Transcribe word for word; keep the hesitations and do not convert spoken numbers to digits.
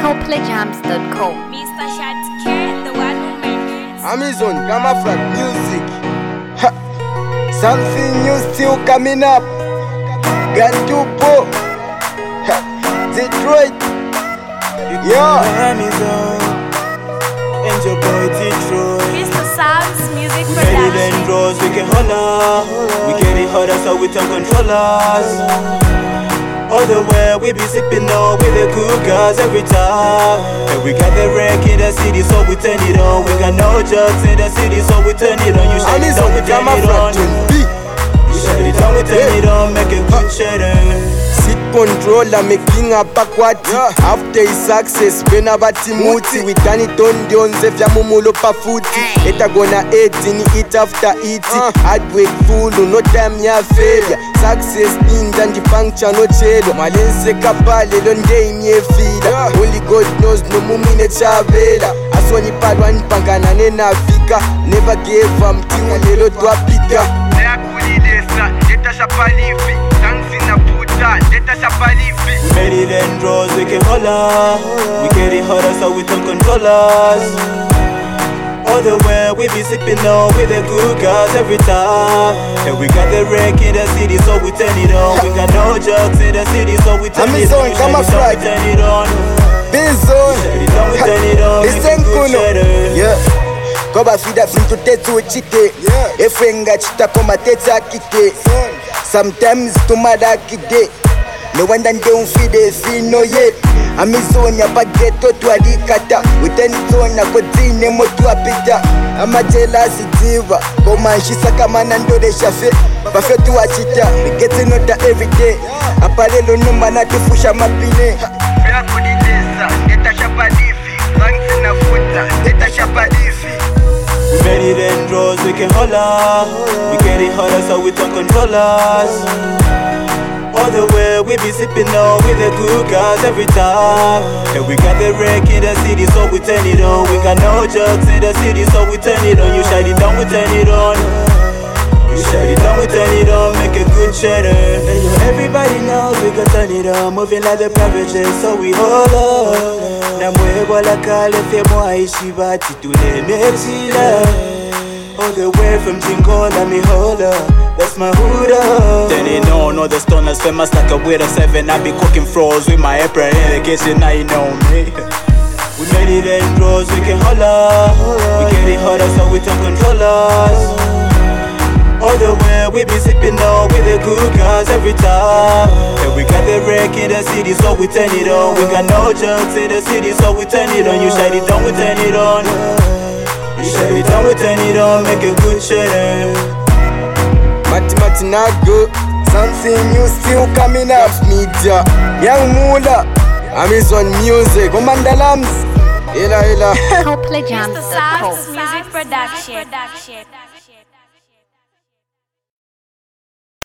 Hopelejams dot com. Mister Shatker, the one who makes Amazon, Camouflage Music. Ha. Something new still coming up. Gantupo. Ha. Detroit. Yeah. Amazon. And your boy Detroit. Mister Sam's music We get it production. and draws, we can holler. We get it harder so we can control us. All the way we be sipping on with the cool girls every time. And we got the wreck in the city so we turn it on. We got no drugs in the city so we turn it on. You shut it down, we turn it on. You shut it down, we turn it on. Make a good shatter. Sit controller making a backward. After his success, when abati muti. We done it on the onze vya mumulo pa futi. Eta gonna eat in eat after eating. Hard work full, no time ya failure. Success ninja ndi puncture no chelo. Malense kapale londe imye fida. Only God knows no mumine chavela. Aswani padwa nipangana nena fika. Never gave up mtinga lelo twapika. Neakulilesa, leta shapalifi. Thanks in a puta, leta shapalifi. We made it and draws, we can holler. We get it harder so we can control us. All the way we be sipping on with the good girls every time. And we got the wreck in the city so we turn it on. We got no drugs in the city so we turn it on. Amazon, Camouflage. We turn it on. Bizone. Shut it down, we turn it on. Make Listen it good kuno. shatter. Yeah. Koba fida fintu tetu chike. Efenga chita koma teta kike. Sometimes tumada kide. No wonder they don't feed the fino yet. Amizonya pageto twadikata. Utenizona kodine motu apita. Ama jealousy diva. Koma nshisa kama nandore shafe. Bafetu wachita. We getting nota every day. Apalelo numba natifusha mapine. Fea kudileza. Neta shapalifi. Rangi na futa. Neta shapalifi. We made it and draws, we can holler. We get it harder so we can control us. All the way we be sipping on with the good girls every time. And we got the wreck in the city so we turn it on. We got no drugs in the city so we turn it on. You shut it down, we turn it on. You shut it down, we turn it on. Make a good shatter. And yo, everybody knows we can turn it on. Moving like the private jet so we hold up. Na mwebo la kale fe mwaishi bati tule mechila. All the way from Jingola me hold up. That's my hood up. Then they know, know the stoners famous like a with a seven. I be cooking froze with my apron in the kitchen, now you know me. We made it and draws, we can holler. We get it harder so we can control us. All the way we be sipping on with the good girls every time. And we got the wreck in the city so we turn it on. We got no drugs in the city so we turn it on. You shut it down, we turn it on. You shut it down, we turn it on. Make a good shatter. Mati mati nago. Something new still coming up. Media. Young Mula. Amazon Music. Commander Lams. Ila ila. Hopelejams Mister dot com. Sam's music production.